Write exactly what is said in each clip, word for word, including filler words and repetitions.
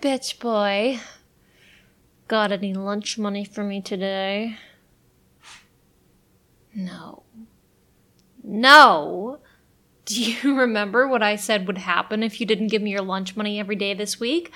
bitch boy. Got any lunch money for me today? No. No! Do you remember what I said would happen if you didn't give me your lunch money every day this week?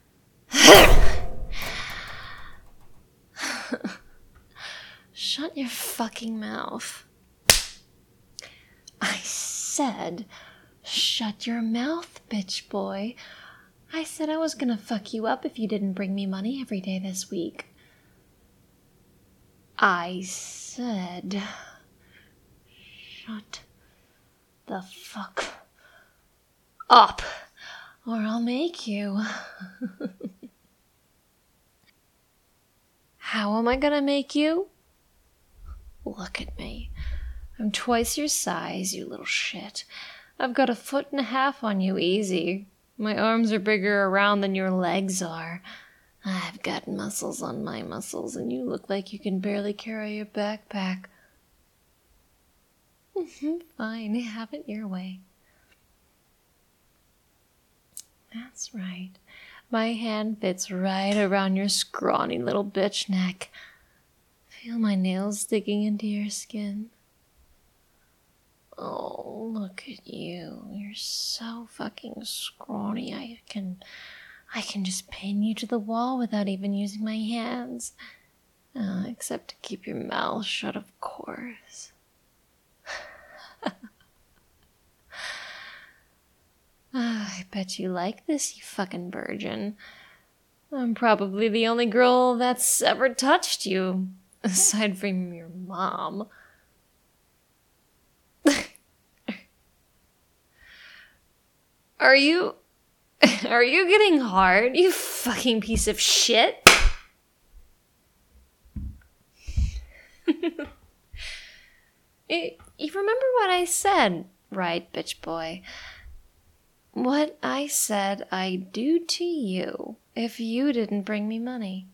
Shut your fucking mouth. I said, shut your mouth, bitch boy. I said I was gonna fuck you up if you didn't bring me money every day this week. I said, shut the fuck up, or I'll make you. How am I gonna make you? Look at me. I'm twice your size, you little shit. I've got a foot and a half on you, easy. My arms are bigger around than your legs are. I've got muscles on my muscles, and you look like you can barely carry your backpack. Fine, have it your way. That's right. My hand fits right around your scrawny little bitch neck. Feel my nails digging into your skin. Oh, look at you. You're so fucking scrawny. I can... I can just pin you to the wall without even using my hands. Uh, except to keep your mouth shut, of course. I bet you like this, you fucking virgin. I'm probably the only girl that's ever touched you, aside from your mom. Are you... Are you getting hard, you fucking piece of shit? you, you remember what I said, right, bitch boy? What I said I'd do to you if you didn't bring me money.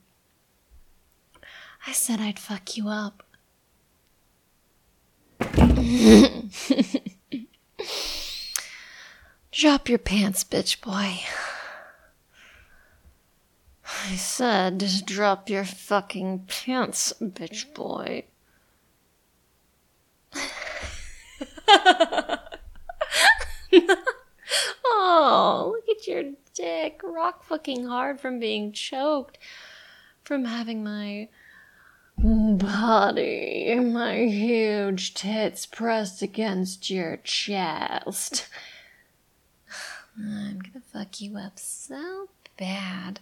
I said I'd fuck you up. Drop your pants, bitch boy. I said, just drop your fucking pants, bitch boy. Oh, look at your dick. Rock fucking hard from being choked. From having my body, my huge tits pressed against your chest. I'm gonna fuck you up so bad.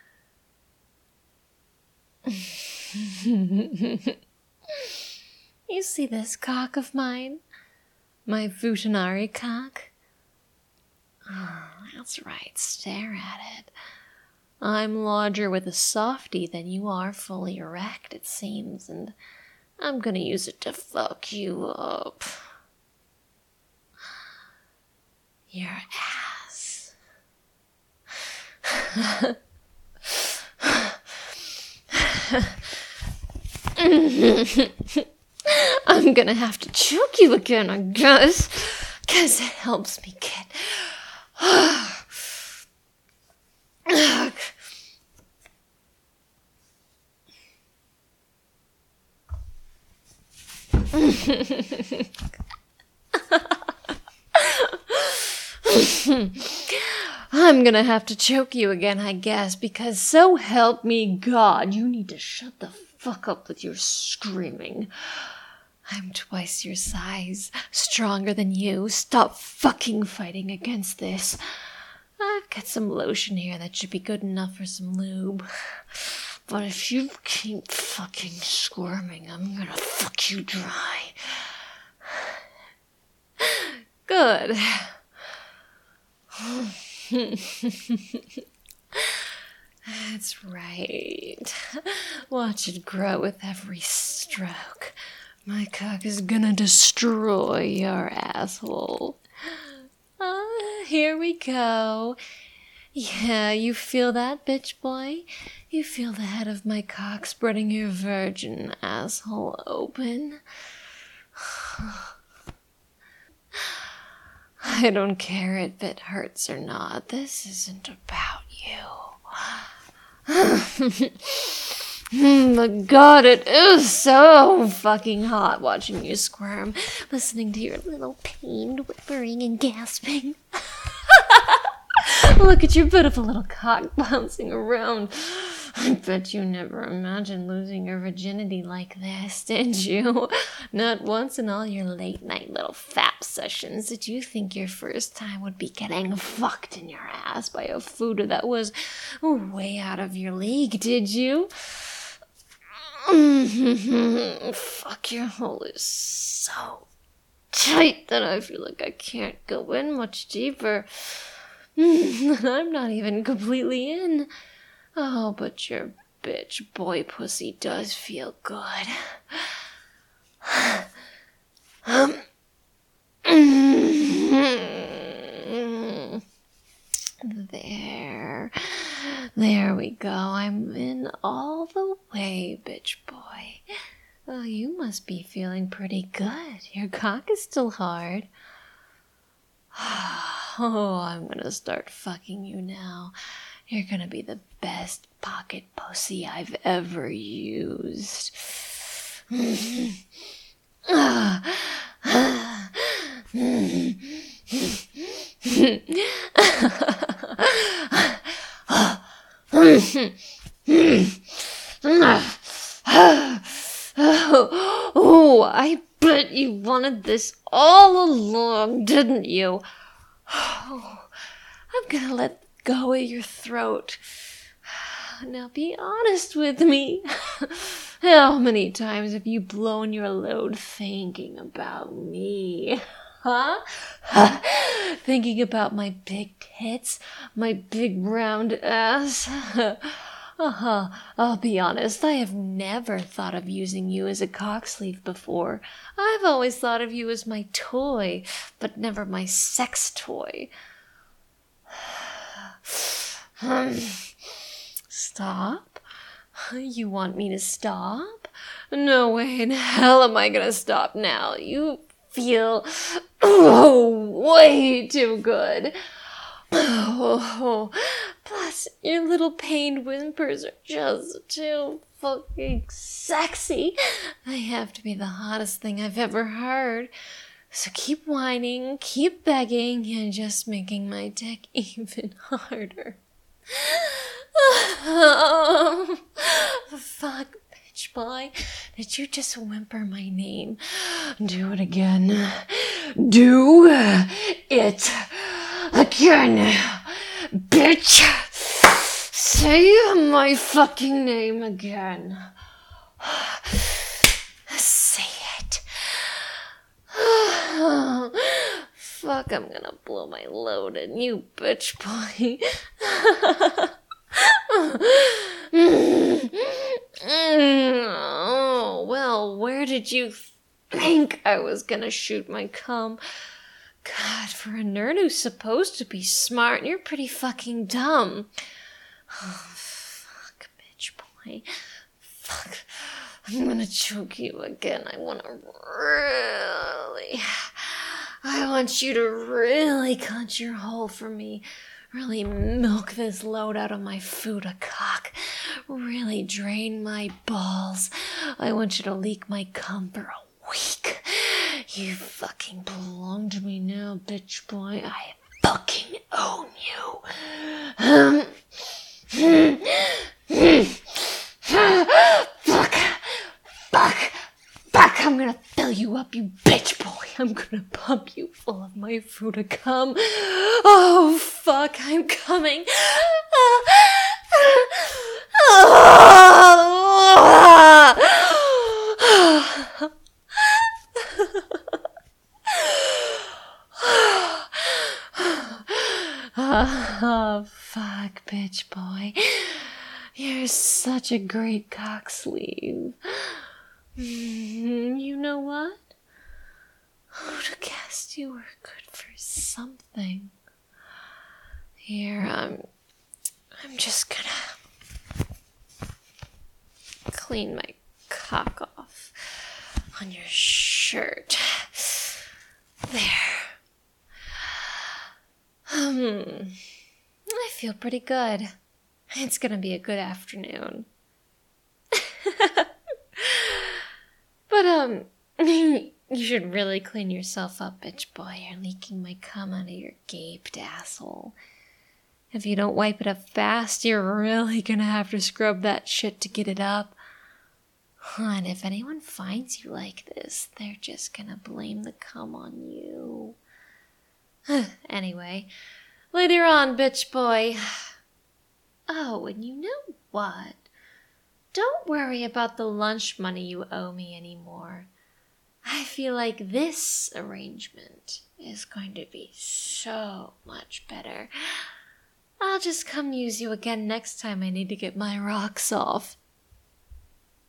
You see this cock of mine? My Futanari cock? Oh, that's right, stare at it. I'm larger with a softie than you are fully erect, it seems, and I'm gonna use it to fuck you up. Your ass. I'm gonna have to choke you again, I guess, because it helps me get... I'm gonna have to choke you again, I guess, because so help me God, you need to shut the fuck up with your screaming. I'm twice your size, stronger than you. Stop fucking fighting against this. I've got some lotion here that should be good enough for some lube. But if you keep fucking squirming, I'm gonna fuck you dry. Good. That's right. Watch it grow with every stroke. My cock is gonna destroy your asshole. Ah, uh, here we go. Yeah, you feel that, bitch boy? You feel the head of my cock spreading your virgin asshole open? I don't care if it hurts or not. This isn't about you. But God, it is so fucking hot watching you squirm, listening to your little pained whimpering and gasping. Look at your beautiful little cock bouncing around. I bet you never imagined losing your virginity like this, did you? Not once in all your late night little fap sessions did you think your first time would be getting fucked in your ass by a food that was way out of your league, did you? Fuck, your hole is so tight that I feel like I can't go in much deeper. I'm not even completely in. Oh, but your bitch boy pussy does feel good. um, there. There we go. I'm in all the way, bitch boy. Oh, you must be feeling pretty good. Your cock is still hard. Oh, I'm gonna start fucking you now. You're gonna be the best pocket pussy I've ever used. Oh, I bet you wanted this all along, didn't you? Oh, I'm gonna let go of your throat. Now be honest with me. How many times have you blown your load thinking about me? Huh? Thinking about my big tits, my big round ass? Uh-huh. I'll be honest, I have never thought of using you as a cock sleeve before. I've always thought of you as my toy, but never my sex toy. Stop? You want me to stop? No way in hell am I gonna stop now. You feel oh, way too good. Oh, plus your little pained whimpers are just too fucking sexy. They have to be the hottest thing I've ever heard. So keep whining, keep begging, and just making my dick even harder. Oh, fuck, bitch boy. Did you just whimper my name? Do it again. Do it again, bitch. Say my fucking name again. Say it. Fuck, I'm gonna blow my load in you, bitch boy. Oh, well, where did you think I was gonna shoot my cum? God, for a nerd who's supposed to be smart, you're pretty fucking dumb. Oh, fuck, bitch boy. Fuck. I'm gonna choke you again. I wanna really... I want you to really cut your hole for me. Really milk this load out of my Fuda cock. Really drain my balls. I want you to leak my cum for a week. You fucking belong to me now, bitch boy. I fucking own you. Um, fuck. Fuck. Fuck. I'm gonna fill you up, you bitch boy. I'm gonna pump you full of my Fuda cum. Oh, fuck. I'm coming. Oh, fuck, bitch boy. You're such a great cock sleeve. You know what? Who'd have guessed you were good for something? Here, I'm... I'm just gonna... clean my cock off on your shirt. There. Um, I feel pretty good. It's gonna be a good afternoon. But, um, you should really clean yourself up, bitch boy. You're leaking my cum out of your gaped asshole. If you don't wipe it up fast, you're really gonna have to scrub that shit to get it up. And if anyone finds you like this, they're just gonna blame the cum on you. Anyway, later on, bitch boy. Oh, and you know what? Don't worry about the lunch money you owe me anymore. I feel like this arrangement is going to be so much better. I'll just come use you again next time I need to get my rocks off.